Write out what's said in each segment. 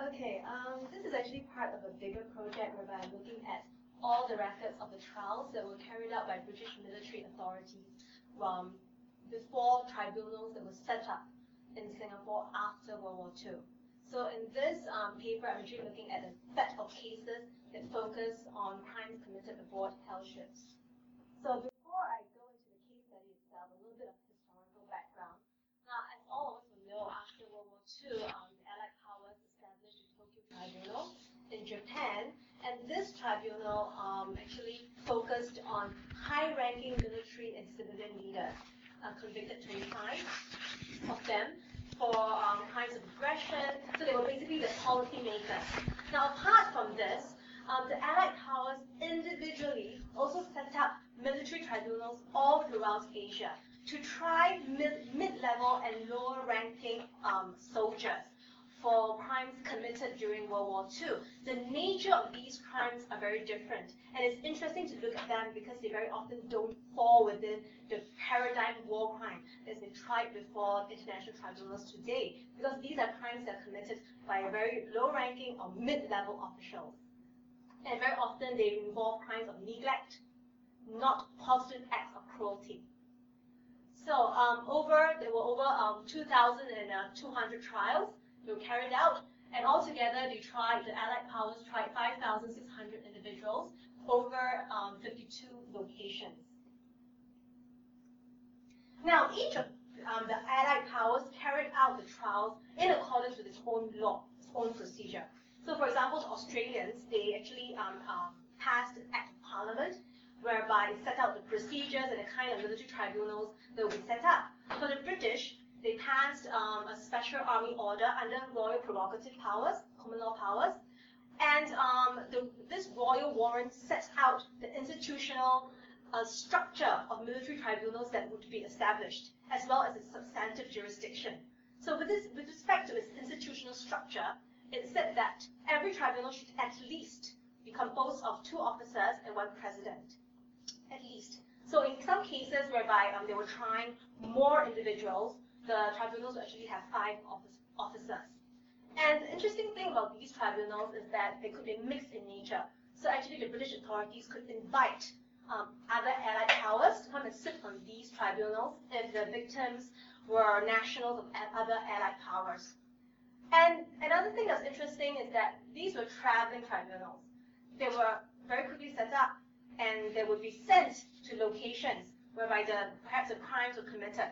Okay, this is actually part of a bigger project whereby I'm looking at all the records of the trials that were carried out by British military authorities before tribunals that were set up in Singapore after World War II. So in this paper, I'm actually looking at a set of cases that focus on crimes committed aboard hell ships. So before I go into the case study itself, a little bit of historical background. Now, as all of us will know, after World War II, the Allied powers established the Tokyo Tribunal in Japan, and this tribunal actually focused on high-ranking military and civilian leaders, convicted 25 of them for crimes of aggression. So they were basically the policy makers. Now, apart from this, the Allied powers individually also set up military tribunals all throughout Asia to try mid-level and lower-ranking soldiers for crimes committed during World War II. The nature of these crimes are very different, and it's interesting to look at them because they very often don't fall within the paradigm war crime that's been tried before international tribunals today, because these are crimes that are committed by a very low-ranking or mid-level officials. And very often they involve crimes of neglect, not positive acts of cruelty. So there were over 2,200 trials that were carried out, and altogether the Allied powers tried 5,600 individuals over 52 locations. Now, each of the Allied powers carried out the trials in accordance with its own law, its own procedure. So, for example, the Australians, they actually passed an Act of Parliament whereby it set out the procedures and the kind of military tribunals that would be set up. For the British, they passed a special army order under royal prerogative powers, common law powers, and this royal warrant sets out the institutional structure of military tribunals that would be established, as well as its substantive jurisdiction. So with respect to its institutional structure, it said that every tribunal should at least be composed of 2 officers and 1 president, at least. So in some cases whereby they were trying more individuals, the tribunals would actually have 5 officers. And the interesting thing about these tribunals is that they could be mixed in nature. So actually the British authorities could invite other Allied powers to come and sit on these tribunals if the victims were nationals of other Allied powers. And another thing that's interesting is that these were traveling tribunals. They were very quickly set up, and they would be sent to locations whereby perhaps the crimes were committed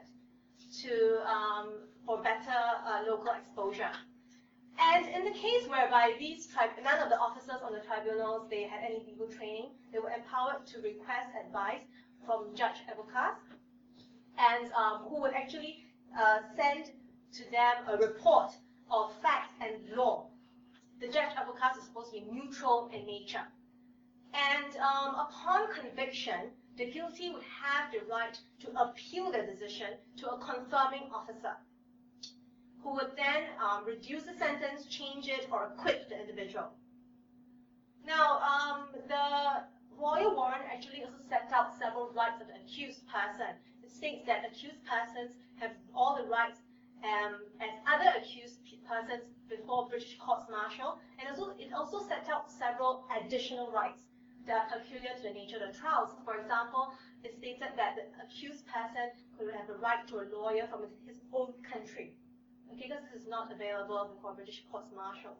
for better local exposure. And in the case whereby none of the officers on the tribunals, they had any legal training, they were empowered to request advice from judge advocates, and who would actually send to them a report of facts and law. The judge advocate is supposed to be neutral in nature. And upon conviction, the guilty would have the right to appeal the decision to a confirming officer, who would then reduce the sentence, change it, or acquit the individual. Now, the royal warrant actually also sets out several rights of the accused person. It states that accused persons have all the rights as other accused persons before British courts martial, and it also sets out several additional rights that are peculiar to the nature of the trials. For example, it stated that the accused person could have the right to a lawyer from his own country, okay, because this is not available before British courts martial.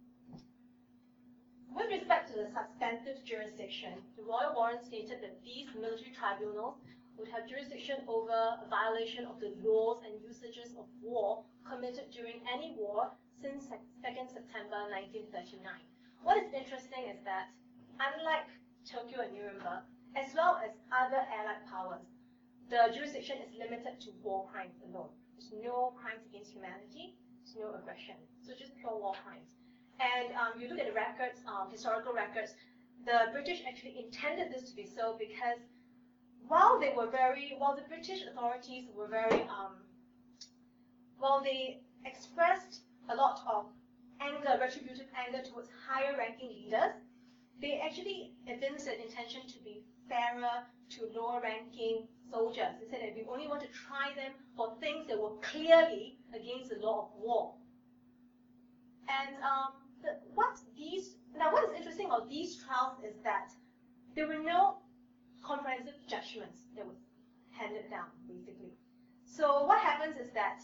With respect to the substantive jurisdiction, the royal warrant stated that these military tribunals would have jurisdiction over a violation of the laws and usages of war committed during any war since 2nd September 1939. What is interesting is that, unlike Tokyo and Nuremberg, as well as other Allied powers, the jurisdiction is limited to war crimes alone. There's no crimes against humanity, there's no aggression, so just pure war crimes. And you look at the records, historical records, the British actually intended this to be so because while the British authorities were very, they expressed a lot of anger, retributive anger towards higher ranking leaders, they actually evinced an intention to be fairer to lower ranking soldiers. They said that we only want to try them for things that were clearly against the law of war. And what is interesting about these trials is that there were no comprehensive judgments that were handed down, basically. So what happens is that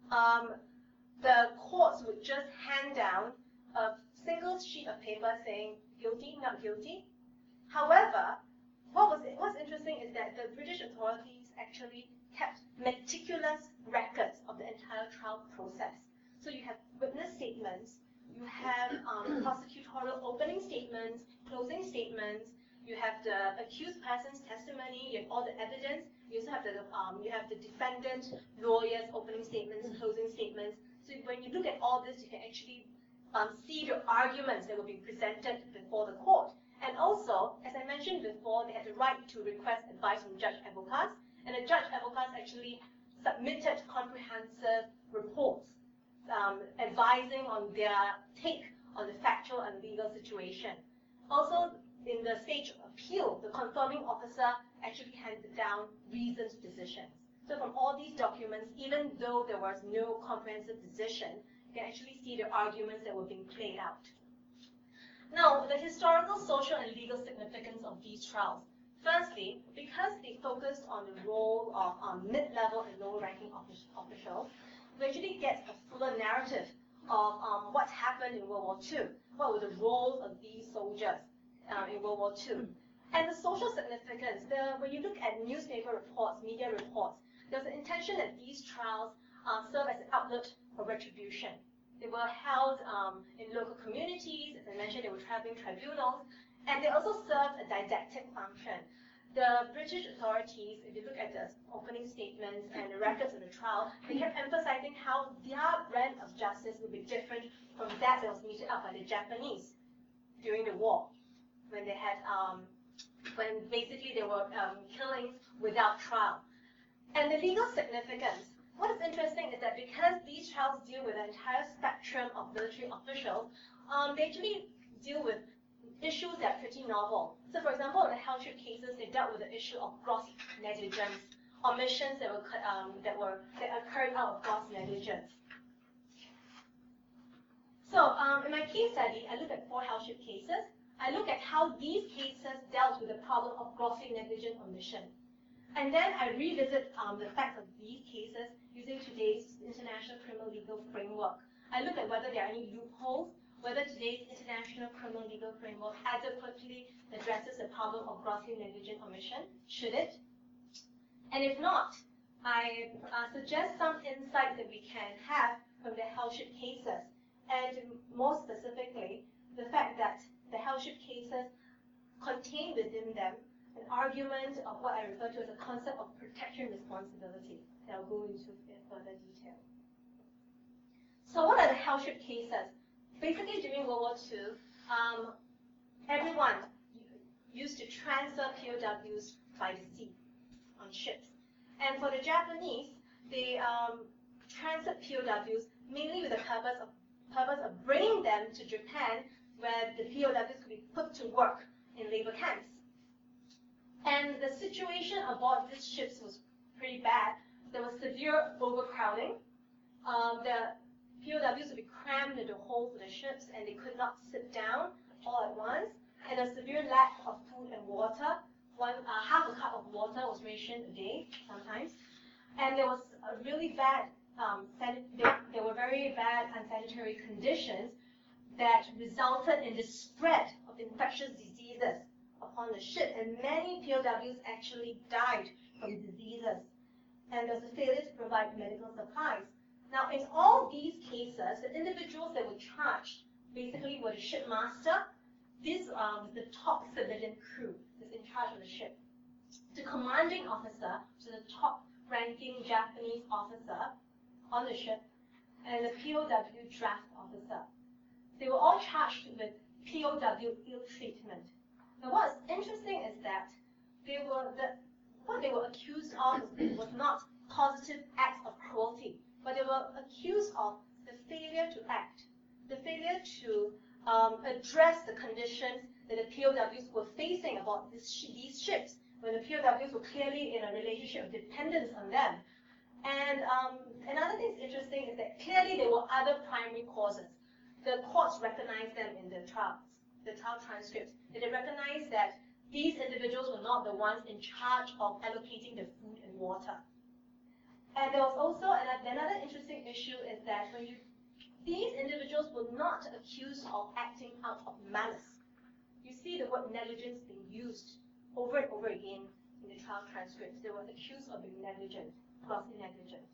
the courts would just hand down a single sheet of paper saying guilty, not guilty. However, what's interesting is that the British authorities actually kept meticulous records of the entire trial process. So you have witness statements, you have prosecutorial opening statements, closing statements, you have the accused person's testimony, you have all the evidence, you also have the defendant, lawyers, opening statements, closing statements. So when you look at all this, you can actually see the arguments that will be presented before the court. And also, as I mentioned before, they had the right to request advice from judge advocates, and the judge advocates actually submitted comprehensive reports advising on their take on the factual and legal situation. Also, in the stage of appeal, the confirming officer actually handed down reasoned decisions. So from all these documents, even though there was no comprehensive decision, you can actually see the arguments that were being played out. Now, the historical, social, and legal significance of these trials. Firstly, because they focused on the role of mid-level and lower-ranking officials, we actually get a fuller narrative of what happened in World War II. What were the roles of these soldiers in World War II? And the social significance, when you look at newspaper reports, media reports, there's an intention that these trials serve as an outlet for retribution. They were held in local communities. As I mentioned, they were traveling tribunals, and they also served a didactic function. The British authorities, if you look at the opening statements and the records of the trial, they kept emphasizing how their brand of justice would be different from that was meted out by the Japanese during the war, when they had, when basically they were killings without trial. And the legal significance. What is interesting is that because these trials deal with the entire spectrum of military officials, they actually deal with issues that are pretty novel. So, for example, in the Hellship cases, they dealt with the issue of gross negligence, omissions that occurred out of gross negligence. So, in my case study, I looked at 4 Hellship cases. I looked at how these cases dealt with the problem of grossly negligent omission. And then I revisit the facts of these cases using today's international criminal legal framework. I look at whether there are any loopholes, whether today's international criminal legal framework adequately addresses the problem of grossly negligent omission. Should it? And if not, I suggest some insights that we can have from the Hellship cases, and more specifically, the fact that the Hellship cases contain within them an argument of what I refer to as a concept of protection responsibility that I'll go into in further detail. So what are the Hellship cases? Basically, during World War II, everyone used to transfer POWs by the sea on ships. And for the Japanese, they transferred POWs mainly with the purpose of bringing them to Japan, where the POWs could be put to work in labor camps. And the situation aboard these ships was pretty bad. There was severe overcrowding. The POWs would be crammed into holes of the ships, and they could not sit down all at once. And a severe lack of food and water. Half a cup of water was rationed a day sometimes. And there was a really bad, there were very bad unsanitary conditions that resulted in the spread of infectious diseases upon the ship. And many POWs actually died from diseases. And there was a failure to provide medical supplies. Now, in all these cases, the individuals that were charged basically were the shipmaster. This was the top civilian crew that's in charge of the ship. The commanding officer, so the top-ranking Japanese officer on the ship, and the POW draft officer. They were all charged with POW ill treatment. Now, what's interesting is that what they were accused of was not positive acts of cruelty, but they were accused of the failure to act, the failure to address the conditions that the POWs were facing about these ships, when the POWs were clearly in a relationship of dependence on them. And another thing that's interesting is that clearly there were other primary causes. the courts recognize them in the trial transcripts. They recognize that these individuals were not the ones in charge of allocating the food and water. And there was also another interesting issue is that these individuals were not accused of acting out of malice. You see the word negligence being used over and over again in the trial transcripts. They were accused of being negligent, grossly negligent.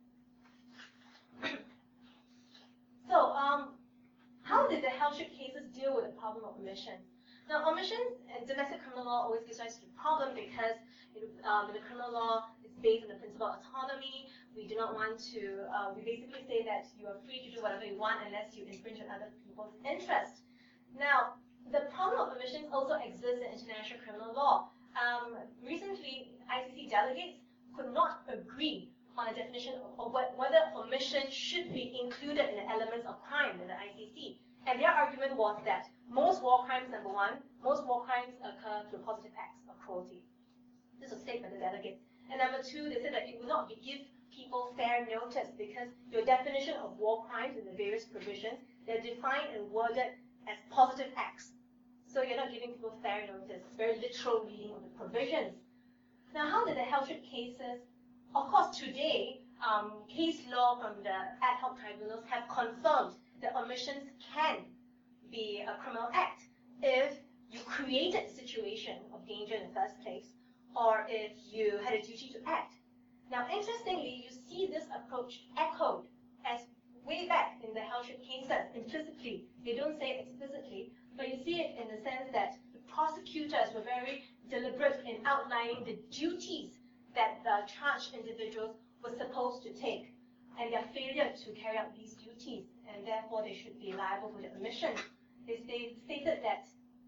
So, how did the Helship cases deal with the problem of omission? Now, omission in domestic criminal law always gives rise to the problem because the criminal law is based on the principle of autonomy. We do not want to, we basically say that you are free to do whatever you want unless you infringe on other people's interests. Now, the problem of omission also exists in international criminal law. Recently, ICC delegates could not agree on a definition of whether omission should be included in the elements of crime in the ICC. And their argument was that most war crimes, number one, most war crimes occur through positive acts of cruelty. This was stated by the delegates. And number two, they said that it would not give people fair notice because your definition of war crimes in the various provisions, they're defined and worded as positive acts. So you're not giving people fair notice. It's very literal reading of the provisions. Now, how did the Helship cases? Of course, today, case law from the ad hoc tribunals have confirmed that omissions can be a criminal act if you created a situation of danger in the first place or if you had a duty to act. Now, interestingly, you see this approach echoed as way back in the Helship cases implicitly. They don't say it explicitly, but you see it in the sense that the prosecutors were very deliberate in outlining the duties that the charged individuals were supposed to take and their failure to carry out these duties, and therefore they should be liable for the omission. They stated that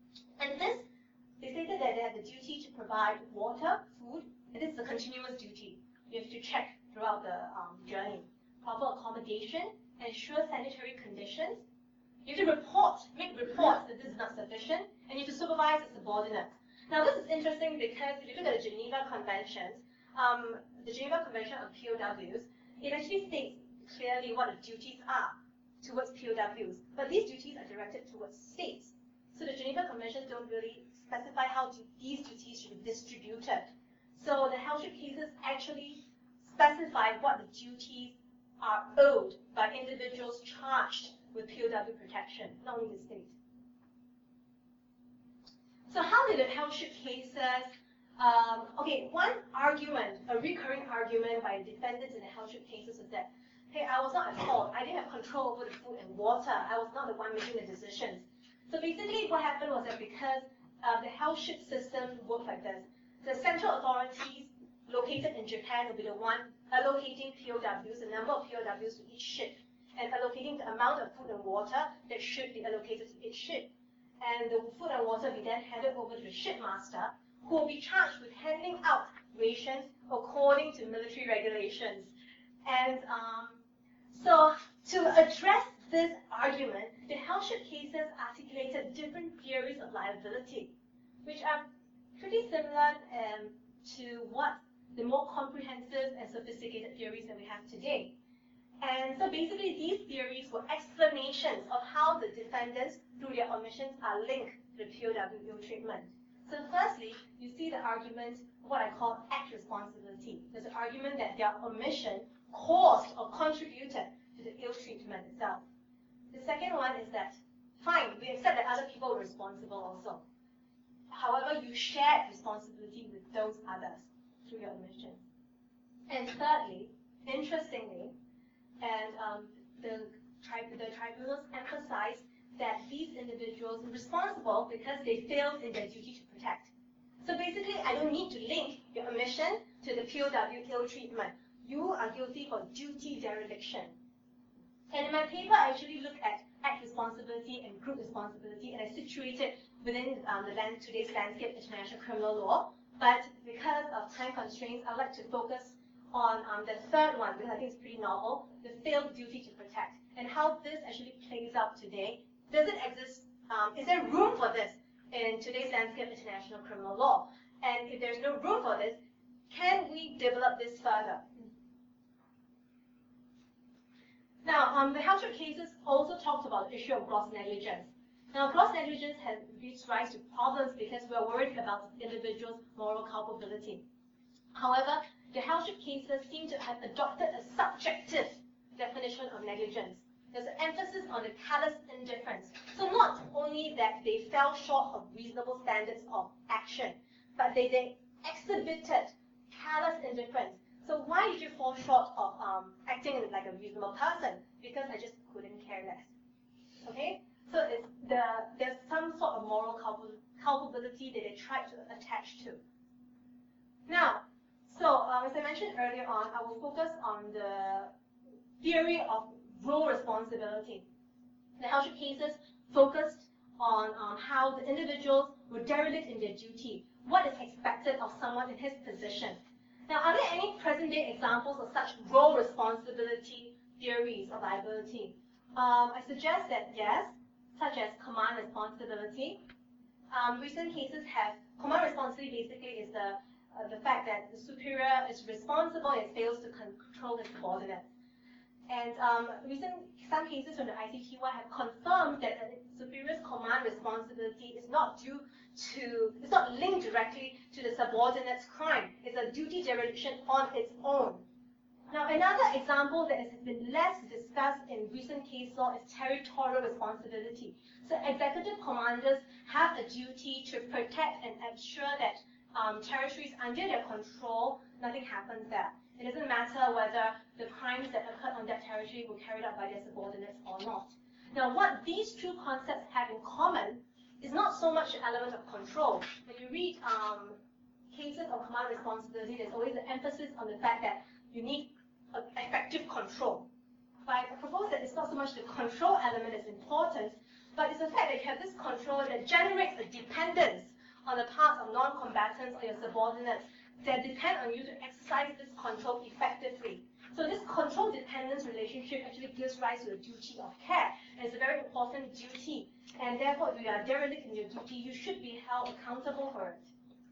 they had the duty to provide water, food, and this is a continuous duty. You have to check throughout the journey. Proper accommodation, ensure sanitary conditions. You have to make reports that this is not sufficient, and you have to supervise the subordinates. Now this is interesting because if you look at the Geneva Conventions, the Geneva Convention on POWs, it actually states clearly what the duties are towards POWs, but these duties are directed towards states. So the Geneva Conventions don't really specify how these duties should be distributed. So the Helship cases actually specify what the duties are owed by individuals charged with POW protection, not only the state. So how did the Helship cases, one argument, a recurring argument by defendants in the Helship cases is that, hey, I was not at fault. I didn't have control over the food and water. I was not the one making the decisions. So basically what happened was that because the Helship system worked like this, the central authorities located in Japan will be the one allocating POWs, the number of POWs to each ship, and allocating the amount of food and water that should be allocated to each ship. And the food and water will be then handed over to the shipmaster, who will be charged with handing out rations according to military regulations. And so to address this argument, the Helship cases articulated different theories of liability, which are pretty similar to what the more comprehensive and sophisticated theories that we have today. And so basically these theories were explanations of how the defendants, through their omissions, are linked to the POW ill treatment. So firstly, you see the argument, what I call act responsibility. There's an argument that their omission caused or contributed to the ill treatment itself. The second one is that, fine, we accept that other people were responsible also. However, you shared responsibility with those others through your omission. And thirdly, interestingly, and the tribunals emphasized that these individuals are responsible because they failed in their duty to protect. So basically, I don't need to link your omission to the POW ill treatment. You are guilty for duty dereliction. And in my paper, I actually look at act responsibility and group responsibility, and I situate it within today's landscape of international criminal law. But because of time constraints, I'd like to focus on the third one, because I think it's pretty novel, the failed duty to protect, and how this actually plays out today. Does it exist? Is there room for this in today's landscape of international criminal law? And if there's no room for this, can we develop this further? Now, the Helship cases also talked about the issue of gross negligence. Now, gross negligence has gives rise to problems because we are worried about the individual's moral culpability. However, the Helship cases seem to have adopted a subjective definition of negligence. There's an emphasis on the callous indifference. So not only that they fell short of reasonable standards of action, but they exhibited callous indifference. So why did you fall short of acting like a reasonable person? Because I just couldn't care less. Okay? So there's some sort of moral culpability that they try to attach to. Now, as I mentioned earlier on, I will focus on the theory of role responsibility. The Helship cases focused on how the individuals were derelict in their duty. What is expected of someone in his position? Now, are there any present-day examples of such role responsibility theories of liability? I suggest that yes, such as command responsibility. Recent cases have command responsibility. Basically, is the fact that the superior is responsible and fails to control his subordinates. And some cases from the ICTY have confirmed that the superior's command responsibility is not it's not linked directly to the subordinate's crime. It's a duty dereliction on its own. Now, another example that has been less discussed in recent case law is territorial responsibility. So executive commanders have a duty to protect and ensure that territories under their control, nothing happens there. It doesn't matter whether the crimes that occurred on that territory were carried out by their subordinates or not. Now, what these two concepts have in common is not so much the element of control. When you read cases of command responsibility, there's always an emphasis on the fact that you need effective control. But I propose that it's not so much the control element that's important, but it's the fact that you have this control that generates a dependence on the part of non-combatants or your subordinates that depend on you to exercise this control effectively. So this control-dependence relationship actually gives rise to a duty of care. And it's a very important duty. And therefore, if you are derelict in your duty, you should be held accountable for it.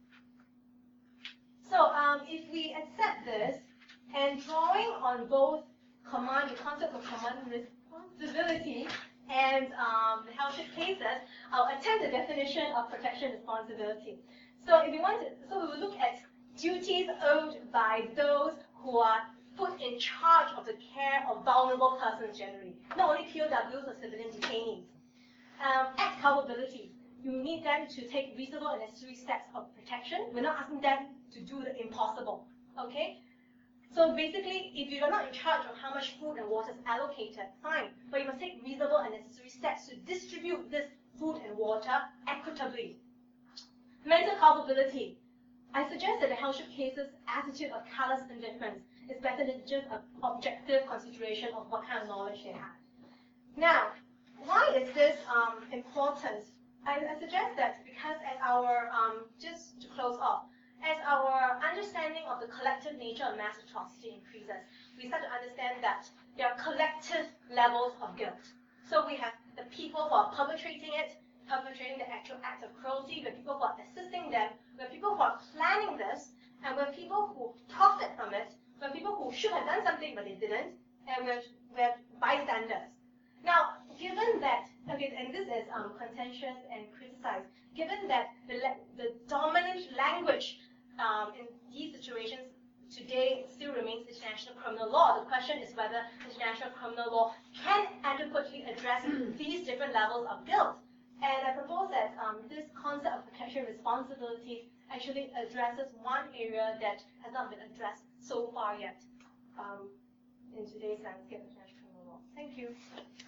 So if we accept this, and drawing on both the concept of command responsibility and the Helship cases, I'll attempt the definition of protection responsibility. So we will look at duties owed by those who are put in charge of the care of vulnerable persons generally, not only POWs or civilian detainees. Act culpability. You need them to take reasonable and necessary steps of protection. We're not asking them to do the impossible. Okay? So basically, if you're not in charge of how much food and water is allocated, fine. But you must take reasonable and necessary steps to distribute this food and water equitably. Mental culpability. I suggest that the Helship cases' attitude of callous indifference is better than just an objective consideration of what kind of knowledge they had. Now, why is this important? I suggest that because as our, just to close off, as our understanding of the collective nature of mass atrocity increases, we start to understand that there are collective levels of guilt. So we have the people who are perpetrating the actual act of cruelty, we have people who are assisting them, we have people who are planning this, and we have people who profit from it, we have people who should have done something but they didn't, and we have bystanders. Now, given that, okay, and this is contentious and criticized, given that the dominant language in these situations today still remains international criminal law, the question is whether international criminal law can adequately address these different levels of guilt. And I propose that this concept of protection responsibility actually addresses one area that has not been addressed so far yet in today's landscape of international criminal law. Thank you.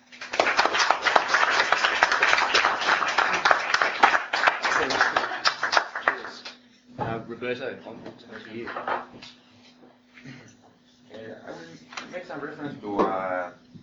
Roberto, on to you. I will make some reference to